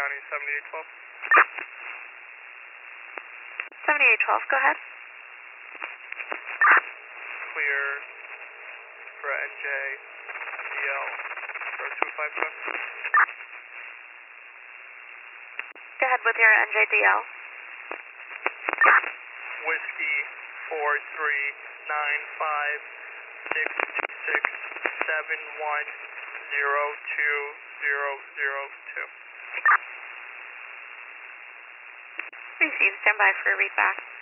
County 7812. 7812, go ahead. Clear for NJ DL for 255. Go ahead with your NJDL. Whiskey 43956671020002. Received, stand by for a read back.